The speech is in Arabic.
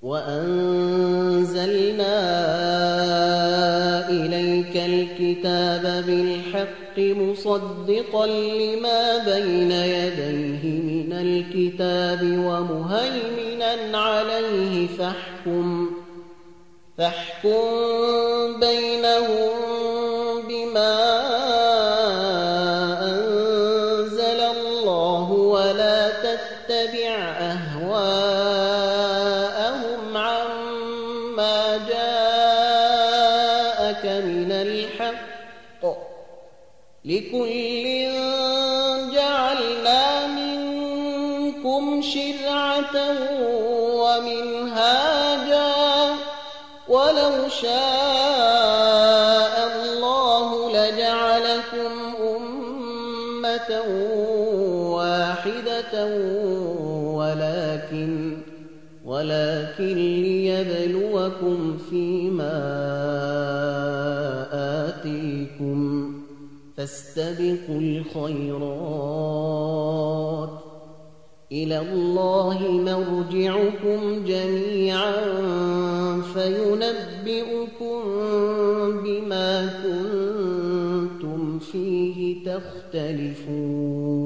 وأنزلنا إليك الكتاب بالحق مصدقا لما بين يديه من الكتاب ومهيمنا عليه فاحكم بينهم بما أنزل الله ولا تتبع أهواءهم عما جاءك من الحق لكل جعلنا منكم شرعة ومنهاجا ولو شاء الله لجعلكم أمة واحدة ولكن ليبلوكم فيما آتيكم فاستبقوا الخيرات إلى الله مرجعكم جميعا فينبئكم بما كنتم فيه تختلفون